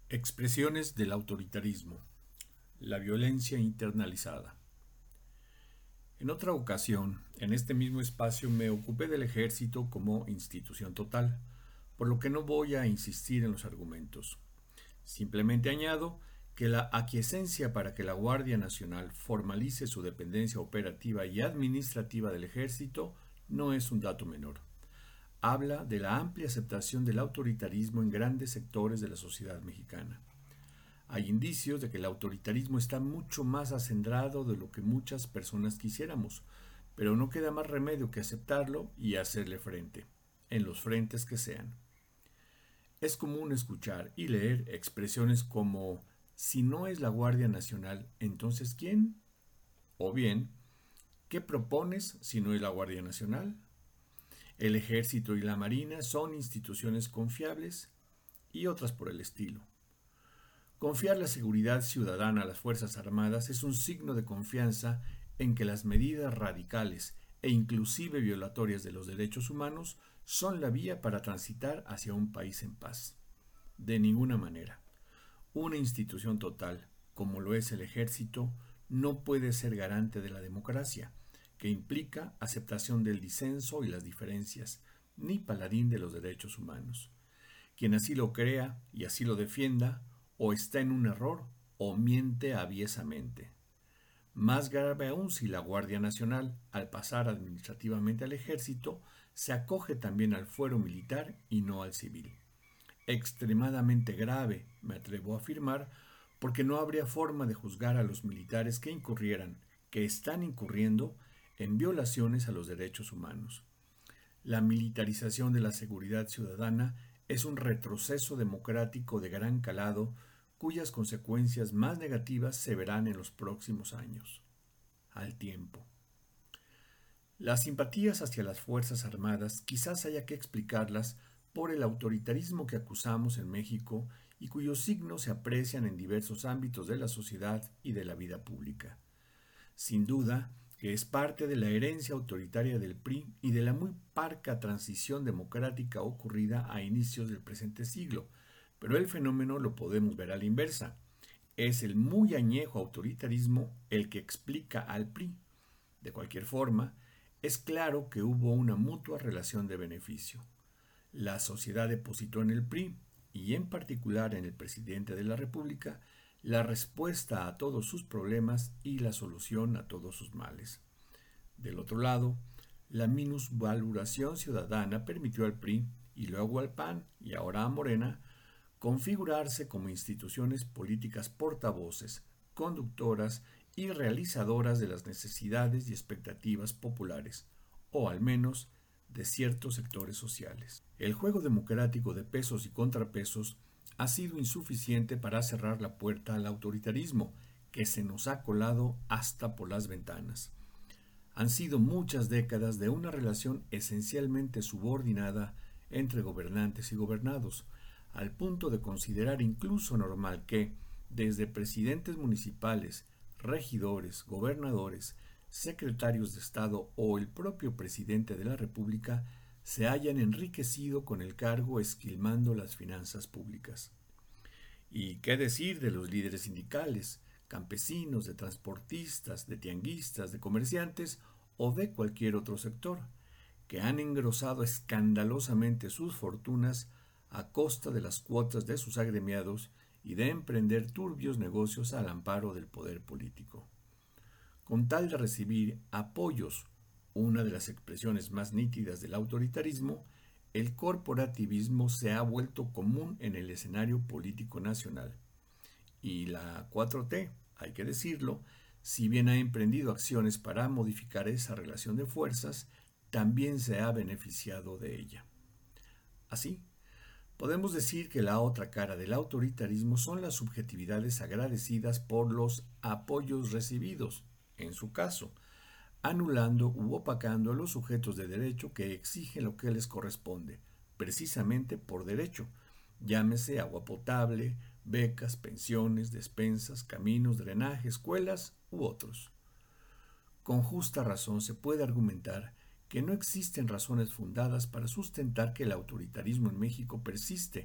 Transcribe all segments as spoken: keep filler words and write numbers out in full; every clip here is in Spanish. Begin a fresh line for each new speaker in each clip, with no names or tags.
Expresiones del autoritarismo. La violencia internalizada. En otra ocasión, en este mismo espacio me ocupé del ejército como institución total, por lo que no voy a insistir en los argumentos. Simplemente añado que la aquiescencia para que la Guardia Nacional formalice su dependencia operativa y administrativa del ejército no es un dato menor. Habla de la amplia aceptación del autoritarismo en grandes sectores de la sociedad mexicana. Hay indicios de que el autoritarismo está mucho más acendrado de lo que muchas personas quisiéramos, pero no queda más remedio que aceptarlo y hacerle frente, en los frentes que sean. Es común escuchar y leer expresiones como si no es la Guardia Nacional, entonces ¿quién? O bien, ¿qué propones si no es la Guardia Nacional? El Ejército y la Marina son instituciones confiables y otras por el estilo. Confiar la seguridad ciudadana a las Fuerzas Armadas es un signo de confianza en que las medidas radicales e inclusive violatorias de los derechos humanos son la vía para transitar hacia un país en paz. De ninguna manera. Una institución total, como lo es el Ejército, no puede ser garante de la democracia, que implica aceptación del disenso y las diferencias, ni paladín de los derechos humanos. Quien así lo crea y así lo defienda, o está en un error o miente aviesamente. Más grave aún si la Guardia Nacional, al pasar administrativamente al Ejército, se acoge también al fuero militar y no al civil. Extremadamente grave, me atrevo a afirmar, porque no habría forma de juzgar a los militares que incurrieran, que están incurriendo, en violaciones a los derechos humanos. La militarización de la seguridad ciudadana es un retroceso democrático de gran calado cuyas consecuencias más negativas se verán en los próximos años. Al tiempo. Las simpatías hacia las Fuerzas Armadas quizás haya que explicarlas por el autoritarismo que acusamos en México y cuyos signos se aprecian en diversos ámbitos de la sociedad y de la vida pública. Sin duda, que es parte de la herencia autoritaria del P R I y de la muy parca transición democrática ocurrida a inicios del presente siglo, pero el fenómeno lo podemos ver a la inversa. Es el muy añejo autoritarismo el que explica al P R I. De cualquier forma, es claro que hubo una mutua relación de beneficio. La sociedad depositó en el P R I, y en particular en el presidente de la República, la respuesta a todos sus problemas y la solución a todos sus males. Del otro lado, la minusvaloración ciudadana permitió al P R I, y luego al P A N, y ahora a Morena, configurarse como instituciones políticas portavoces, conductoras y realizadoras de las necesidades y expectativas populares, o al menos de ciertos sectores sociales. El juego democrático de pesos y contrapesos ha sido insuficiente para cerrar la puerta al autoritarismo, que se nos ha colado hasta por las ventanas. Han sido muchas décadas de una relación esencialmente subordinada entre gobernantes y gobernados, al punto de considerar incluso normal que, desde presidentes municipales, regidores, gobernadores, secretarios de Estado o el propio presidente de la República se hayan enriquecido con el cargo esquilmando las finanzas públicas. ¿Y qué decir de los líderes sindicales, campesinos, de transportistas, de tianguistas, de comerciantes o de cualquier otro sector, que han engrosado escandalosamente sus fortunas a costa de las cuotas de sus agremiados y de emprender turbios negocios al amparo del poder político? Con tal de recibir apoyos, una de las expresiones más nítidas del autoritarismo, el corporativismo se ha vuelto común en el escenario político nacional. Y la cuatro T, hay que decirlo, si bien ha emprendido acciones para modificar esa relación de fuerzas, también se ha beneficiado de ella. Así, podemos decir que la otra cara del autoritarismo son las subjetividades agradecidas por los apoyos recibidos, en su caso, anulando u opacando a los sujetos de derecho que exigen lo que les corresponde, precisamente por derecho, llámese agua potable, becas, pensiones, despensas, caminos, drenaje, escuelas u otros. Con justa razón se puede argumentar que no existen razones fundadas para sustentar que el autoritarismo en México persiste,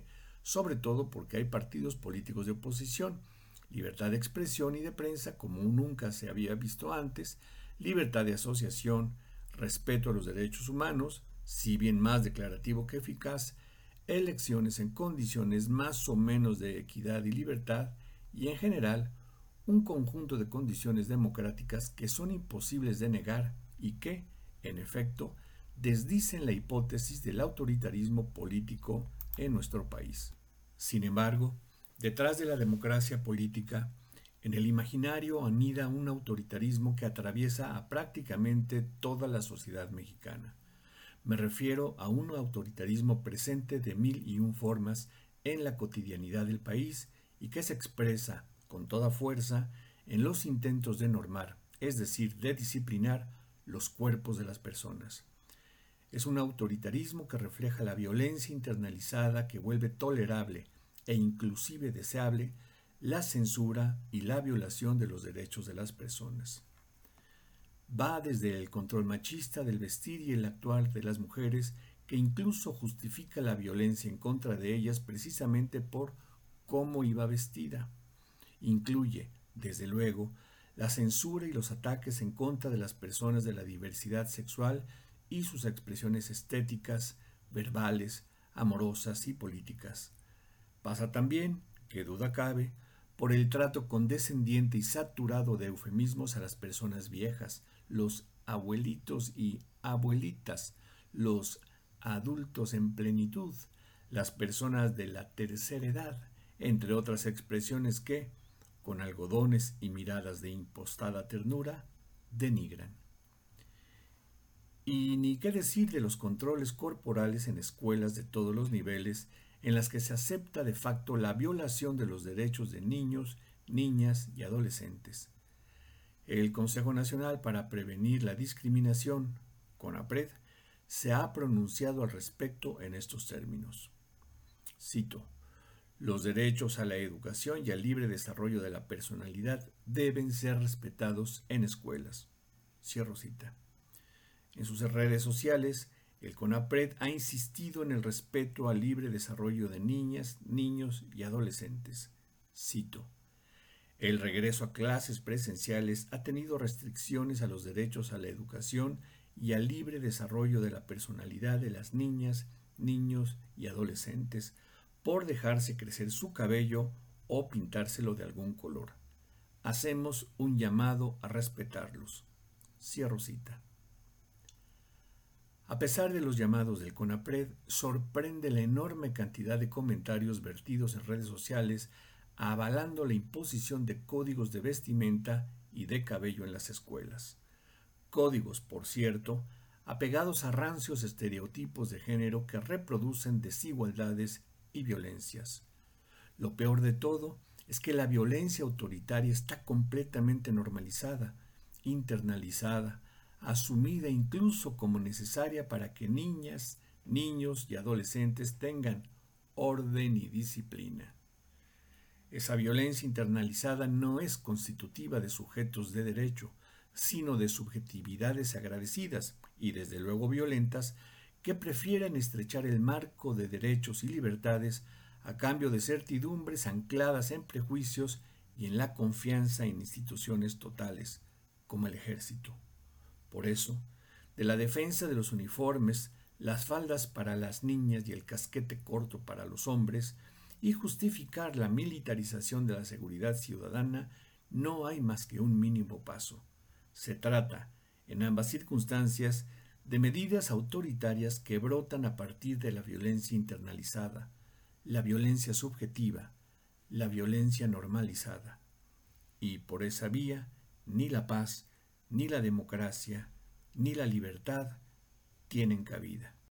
sobre todo porque hay partidos políticos de oposición, libertad de expresión y de prensa como nunca se había visto antes, libertad de asociación, respeto a los derechos humanos, si bien más declarativo que eficaz, elecciones en condiciones más o menos de equidad y libertad, y en general, un conjunto de condiciones democráticas que son imposibles de negar y que, en efecto, desdicen la hipótesis del autoritarismo político en nuestro país. Sin embargo, detrás de la democracia política, en el imaginario anida un autoritarismo que atraviesa a prácticamente toda la sociedad mexicana. Me refiero a un autoritarismo presente de mil y un formas en la cotidianidad del país y que se expresa con toda fuerza en los intentos de normar, es decir, de disciplinar los cuerpos de las personas. Es un autoritarismo que refleja la violencia internalizada que vuelve tolerable e inclusive deseable la censura y la violación de los derechos de las personas. Va desde el control machista del vestir y el actuar de las mujeres, que incluso justifica la violencia en contra de ellas precisamente por cómo iba vestida. Incluye, desde luego, la censura y los ataques en contra de las personas de la diversidad sexual y sus expresiones estéticas, verbales, amorosas y políticas. Pasa también, que duda cabe, por el trato condescendiente y saturado de eufemismos a las personas viejas, los abuelitos y abuelitas, los adultos en plenitud, las personas de la tercera edad, entre otras expresiones que, con algodones y miradas de impostada ternura, denigran. Y ni qué decir de los controles corporales en escuelas de todos los niveles, en las que se acepta de facto la violación de los derechos de niños, niñas y adolescentes. El Consejo Nacional para Prevenir la Discriminación, CONAPRED, se ha pronunciado al respecto en estos términos. Cito: los derechos a la educación y al libre desarrollo de la personalidad deben ser respetados en escuelas. Cierro cita. En sus redes sociales, el CONAPRED ha insistido en el respeto al libre desarrollo de niñas, niños y adolescentes. Cito: el regreso a clases presenciales ha tenido restricciones a los derechos a la educación y al libre desarrollo de la personalidad de las niñas, niños y adolescentes por dejarse crecer su cabello o pintárselo de algún color. Hacemos un llamado a respetarlos. Cierro cita. A pesar de los llamados del CONAPRED, sorprende la enorme cantidad de comentarios vertidos en redes sociales avalando la imposición de códigos de vestimenta y de cabello en las escuelas. Códigos, por cierto, apegados a rancios estereotipos de género que reproducen desigualdades y violencias. Lo peor de todo es que la violencia autoritaria está completamente normalizada, internalizada, asumida incluso como necesaria para que niñas, niños y adolescentes tengan orden y disciplina. Esa violencia internalizada no es constitutiva de sujetos de derecho, sino de subjetividades agradecidas y desde luego violentas que prefieren estrechar el marco de derechos y libertades a cambio de certidumbres ancladas en prejuicios y en la confianza en instituciones totales, como el ejército. Por eso, de la defensa de los uniformes, las faldas para las niñas y el casquete corto para los hombres, y justificar la militarización de la seguridad ciudadana, no hay más que un mínimo paso. Se trata, en ambas circunstancias, de medidas autoritarias que brotan a partir de la violencia internalizada, la violencia subjetiva, la violencia normalizada. Y por esa vía, ni la paz, ni la democracia, ni la libertad tienen cabida.